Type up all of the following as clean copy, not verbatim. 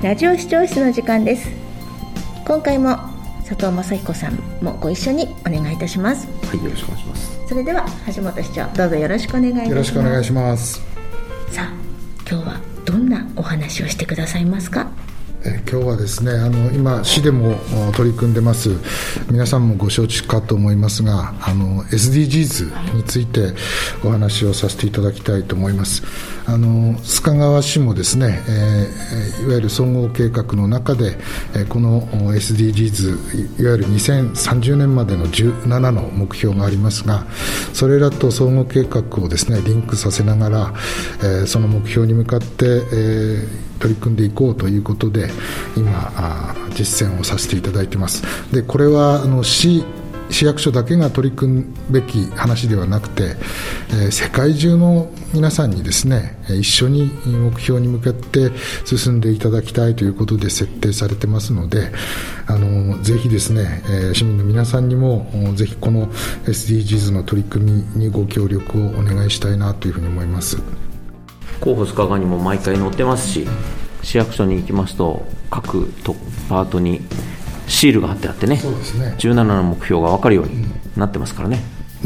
ラジオ視聴室の時間です。今回も佐藤正彦さんもご一緒にお願いいたします。 はい、よろしくお願いします。 それでは橋本市長、どうぞよろしくお願いいたします。 よろしくお願いします。 さあ、今日はどんなお話をしてくださいますか？ 今日はですね、今市でも取り組んでます、皆さんもご承知かと思いますが、SDGs についてお話をさせていただきたいと思います。須賀川市もですね、いわゆる総合計画の中で、この SDGs、いわゆる2030年までの17の目標がありますが、それらと総合計画をですねリンクさせながら、その目標に向かって、取り組んでいこうということで今実践をさせていただいています。でこれは市役所だけが取り組むべき話ではなくて、世界中の皆さんにですね一緒に目標に向かって進んでいただきたいということで設定されてますので、ぜひですね、市民の皆さんにもぜひこの SDGs の取り組みにご協力をお願いしたいなというふうに思います。 広報須賀川にも毎回載ってますし、市役所に行きますと各パートにシールが貼ってあってね、 そうですね、 17の目標が分かるようになってますからね。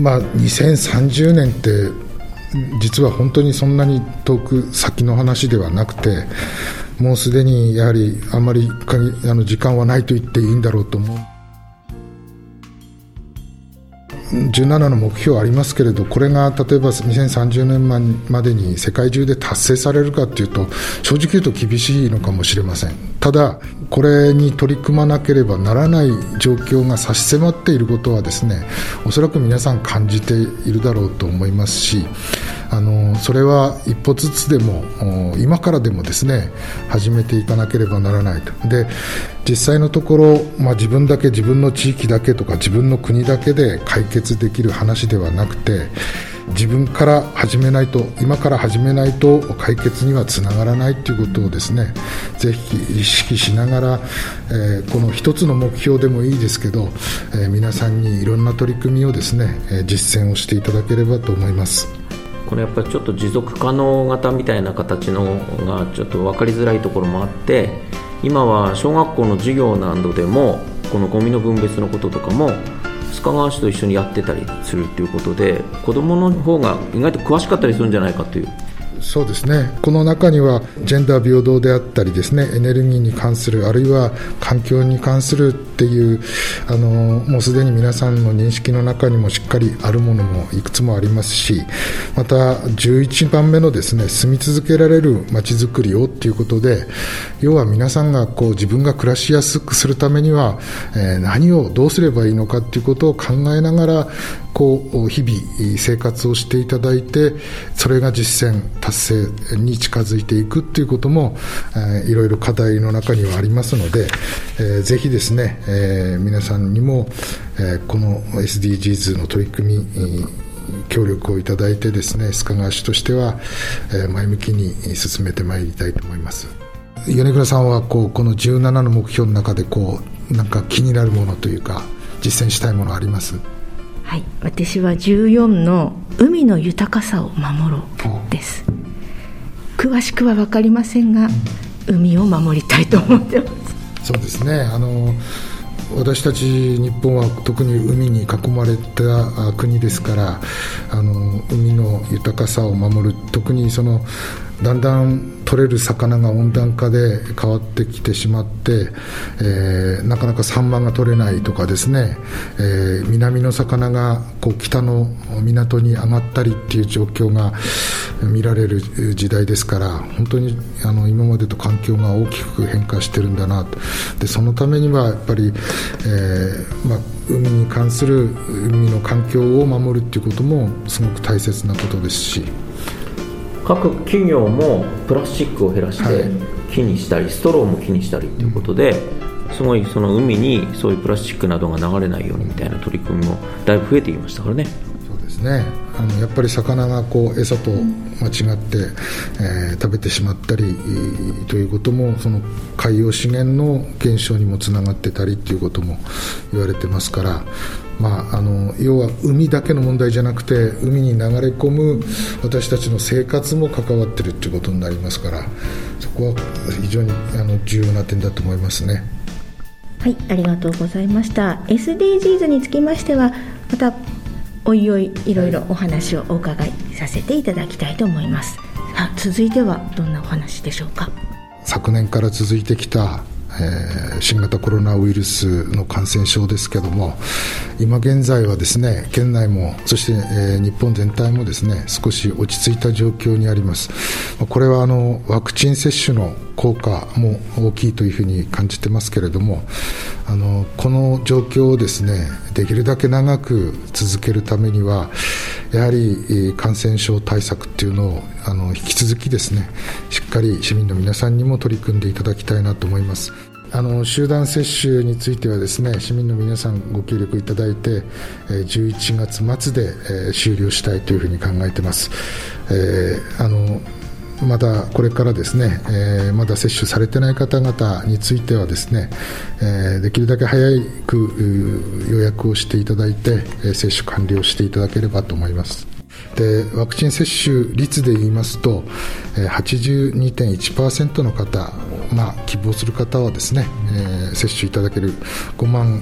2030年って実は本当にそんなに遠く先の話ではなくて、もうすでにやはりあまり時間はないと言っていいんだろうと思う。17の目標ありますけれど、これが例えば2030年までに世界中で達成されるかというと、正直言うと厳しいのかもしれません。ただこれに取り組まなければならない状況が差し迫っていることはですね、おそらく皆さん感じているだろうと思いますし、それは一歩ずつでも今からでもですね始めていかなければならないと。で実際のところ、自分だけ、自分の地域だけとか自分の国だけで解決できる話ではなくて、自分から始めないと、今から始めないと解決にはつながらないということをですねぜひ意識しながら、この一つの目標でもいいですけど、皆さんにいろんな取り組みをですね実践をしていただければと思います。 これやっぱりちょっと持続可能型みたいな形のがちょっと分かりづらいところもあって、今は小学校の授業などでもこのゴミの分別のこととかも須賀川市と一緒にやってたりするということで、子どもの方が意外と詳しかったりするんじゃないかという。 そうですね、この中にはジェンダー平等であったりですね、エネルギーに関する、あるいは環境に関するっていうもうすでに皆さんの認識の中にもしっかりあるものもいくつもありますし、また11番目のですね住み続けられるまちづくりをということで、要は皆さんが自分が暮らしやすくするためには、何をどうすればいいのかということを考えながら日々生活をしていただいて、それが実践達成に近づいていくということも、いろいろ課題の中にはありますので、ぜひですね、皆さんにも、この SDGs の取り組み、協力をいただいてですね、須賀川市としては、前向きに進めてまいりたいと思います。米倉さんはこの17の目標の中でなんか気になるものというか実践したいものあります？ はい、私は14の海の豊かさを守ろうです。詳しくは分かりませんが、海を守りたいと思ってます。 そうですね、私たち日本は特に海に囲まれた国ですから、海の豊かさを守る、特にだんだん取れる魚が温暖化で変わってきてしまって、なかなかサンマが取れないとかですね、南の魚が北の港に上がったりっていう状況が見られる時代ですから、本当に今までと環境が大きく変化してるんだなと。でそのためにはやっぱり、海に関する海の環境を守るっていうこともすごく大切なことですし、 各企業もプラスチックを減らして木にしたり、ストローも木にしたりということで、すごい海にそういうプラスチックなどが流れないようにみたいな取り組みもだいぶ増えてきましたからね。 そうですね、 やっぱり魚が餌と間違って、食べてしまったりということも、その海洋資源の減少にもつながってたりということも言われてますから、要は海だけの問題じゃなくて、海に流れ込む私たちの生活も関わっているということになりますから、そこは非常に重要な点だと思いますね。 はい、ありがとうございました。 SDGs につきましてはまたおいおいいろいろお話をお伺いさせていただきたいと思います。続いてはどんなお話でしょうか。 昨年から続いてきた新型コロナウイルスの感染症ですけども、今現在はですね、県内もそして、日本全体もですね、少し落ち着いた状況にあります。これはワクチン接種の効果も大きいというふうに感じてますけれども、この状況をですね、できるだけ長く続けるためには、やはり感染症対策っていうのを引き続きですね、しっかり市民の皆さんにも取り組んでいただきたいなと思います。集団接種についてはですね、市民の皆さんご協力いただいて、11月末で終了したいというふうに考えています。まだこれからですね、まだ接種されてない方々についてはですね、できるだけ早く予約をしていただいて、接種完了していただければと思います。で、ワクチン接種率で言いますと、82.1% の方、希望する方はですね、接種いただける5万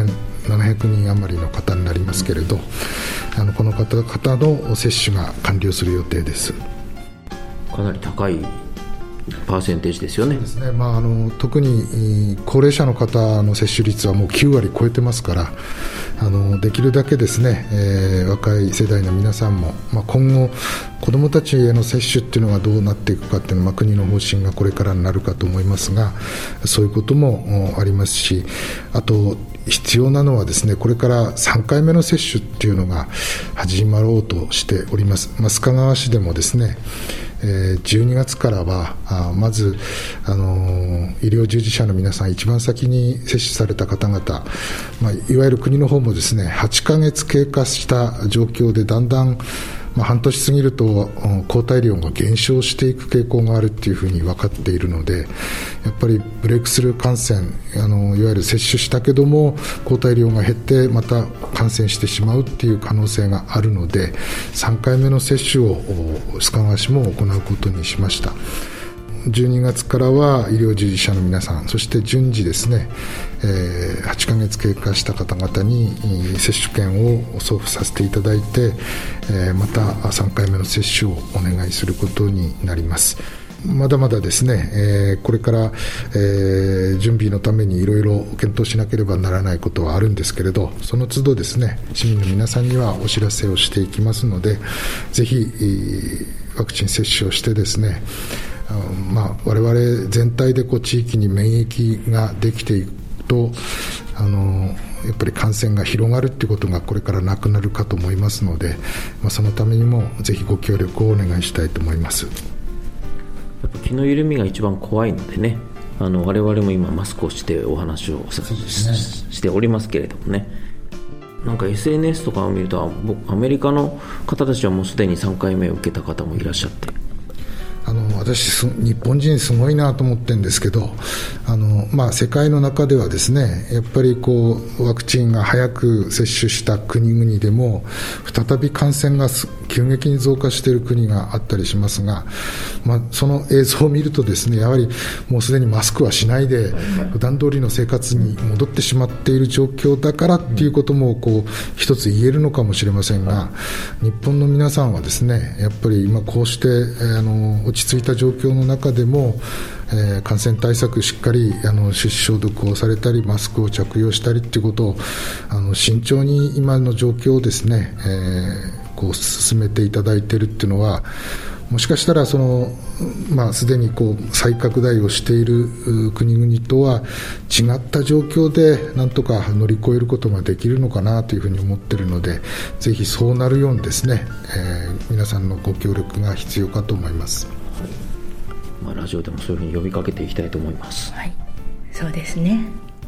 5700人余りの方になりますけれど、この方々の接種が完了する予定です。 かなり高いパーセンテージですよね。 そうですね、特に高齢者の方の接種率はもう9割超えてますから、できるだけですね、若い世代の皆さんも、今後子どもたちへの接種っていうのがどうなっていくかっていうのは、国の方針がこれからになるかと思いますが、そういうこともありますし、あと必要なのはですね、これから3回目の接種っていうのが始まろうとしております。須賀川市でもですね、12月からはまず医療従事者の皆さん、一番先に接種された方々、いわゆる国の方もですね、8ヶ月経過した状況でだんだん半年過ぎると抗体量が減少していく傾向があるっていうふうに分かっているので、やっぱりブレイクスルー感染、いわゆる接種したけども抗体量が減ってまた感染してしまうっていう可能性があるので、3回目の接種を須賀川市も行うことにしました。12月からは医療従事者の皆さん、そして順次ですね、8ヶ月経過した方々に接種券を送付させていただいて、また3回目の接種をお願いすることになります。まだまだですね、これから、準備のためにいろいろ検討しなければならないことはあるんですけれど、その都度ですね、市民の皆さんにはお知らせをしていきますので、ぜひワクチン接種をしてですね、我々全体で地域に免疫ができていくと、やっぱり感染が広がるということがこれからなくなるかと思いますので、そのためにもぜひご協力をお願いしたいと思います。 やっぱ気の緩みが一番怖いのでね、我々も今マスクをしてお話をしておりますけれどもね、なんか SNS とかを見ると、アメリカの方たちはもうすでに3回目を受けた方もいらっしゃって、 私日本人すごいなと思ってるんですけど、世界の中ではですね、やっぱりワクチンが早く接種した国々でも再び感染が急激に増加している国があったりしますが、その映像を見るとですね、やはりもうすでにマスクはしないで普段通りの生活に戻ってしまっている状況だからっていうことも一つ言えるのかもしれませんが、日本の皆さんはですね、やっぱり今こうして落ち着いた状況の中でも、感染対策しっかり手指消毒をされたりマスクを着用したりということを慎重に今の状況をですね、進めていただいているっていうのは、もしかしたらすでに再拡大をしている国々とは違った状況でなんとか乗り越えることができるのかなというふうに思っているので、ぜひそうなるようにですね、皆さんのご協力が必要かと思います。 ラジオでもそういうふうに呼びかけていきたいと思います。 はい、そうですね。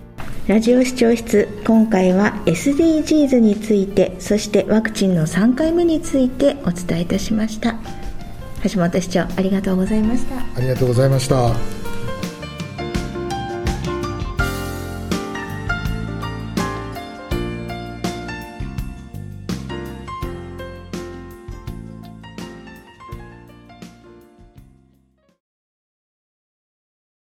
ラジオ視聴室、今回は SDGs について、そしてワクチンの3回目についてお伝えいたしました。橋本市長、ありがとうございました。 ありがとうございました。